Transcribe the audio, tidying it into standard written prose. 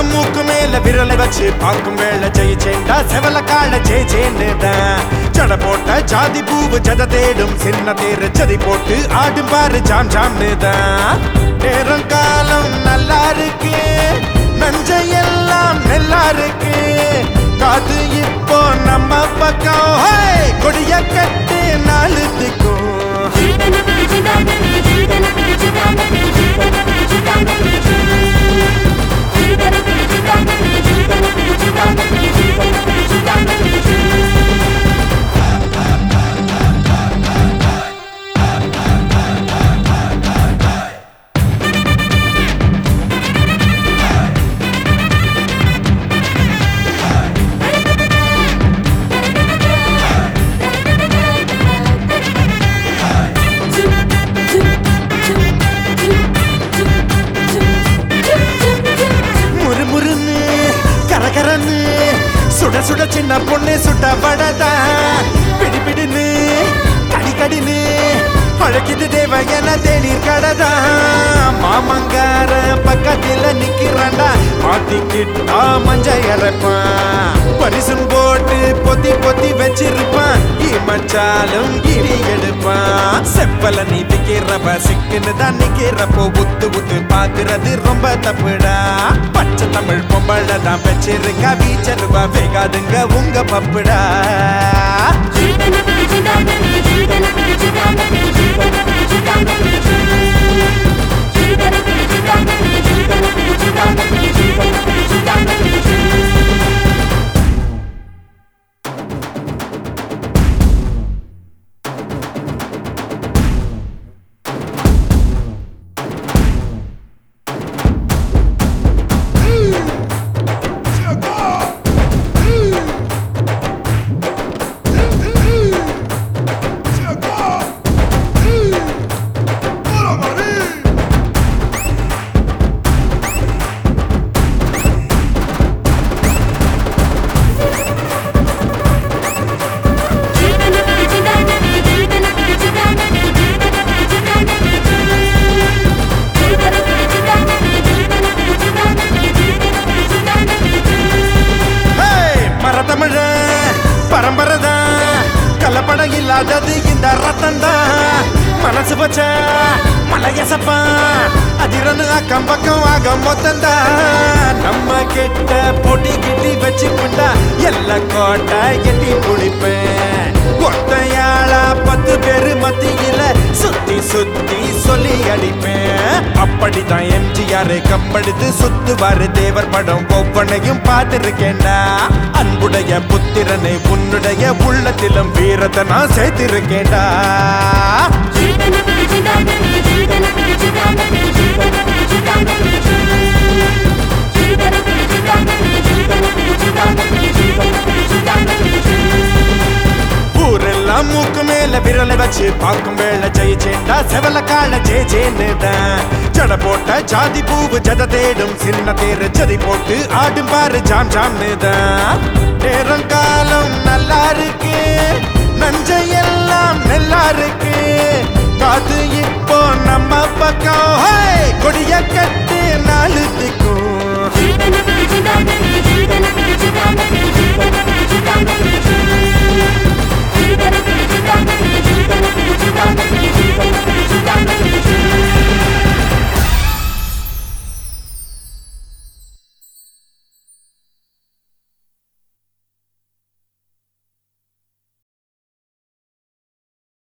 மூக்கு மேல விரலை வச்சு பார்க்கும் வேளை ஜெயிச்சேண்டா செவல கால ஜெயிச்சேன்னுதான் ஜட போட்ட ஜாதி பூவு ஜத தேடும் சின்ன தேரு ஜதி போட்டு ஆடும் பாரு ஜாம் ஜாம்னுதான் நேரம் காலம் நல்லா இருக்கு நஞ்சையெல்லாம் நல்லா இருக்கு காது இப்போ நம்ம பக்கம் கொடிய கட்டு நாளுக்கும் சுட சுட சின்ன பொண்ணு சுட்ட படதா பிடி பிடின்னு கடி கடின்னு அழைக்குது தேவ என தேநீர் கடதா மாமங்கார பக்கத்துல நிக்கிறாண்டா மாத்திக்கிட்டா மஞ்ச இறப்பான் பரிசும் போட்டு பொத்தி பொத்தி வச்சிருப்பான் மச்சாலும் கிரி எடுப்பான் செப்பல நீ திக்கிறப்ப சிக்குன்னு தான் நிக்கிறப்போ உத்து உத்து பாக்குறது ரொம்ப தப்புடா பச்சை தமிழ் பொம்பளை தான் வச்சிருக்கா வீச்சருவா வேகாதுங்க உங்க பப்புடா பரம்பரைதான் கலப்படம் இல்லாதது இந்த ரத்தம் தான் மனசு வச்ச மலையசப்பா அதிரனு அக்கம் பக்கம் ஆக மொத்தந்தான் நம்ம கிட்ட பொடி கிட்டி வச்சுக்கிட்டா எல்லா கோட்டை எட்டி குடிப்பேன் கொட்டையாளா 10 பேரு மத்தியில சுத்தி சுத்தி சொல்லி அடிப்பேன் அப்படிதான் எம்ஜிஆரை கம்பெடுத்து சுத்துவாரு தேவர் படம் ஒவ்வொன்னையும் பார்த்திருக்கேன்டா அன்புடைய புத்திரனை உன்னுடைய உள்ளத்திலும் வீரத்தை நான் சேர்த்திருக்கேன்டா ஊரெல்லாம் மூக்கு மேல விரலை வச்சு பார்க்கும் வேளை ஜெயிச்சேண்டா செவல கால ஜெயிச்சேன்னுதான் ஜட போட்ட ஜாதி பூவு ஜத தேடும் சின்ன தேரு ஜதி போட்டு ஆடும் பாரு ஜாம் ஜாம்னுதான் நேரம் காலம் நல்லா இருக்கு நஞ்சையெல்லாம் நல்லா இருக்கு காது இப்போ நம்ம பக்கம்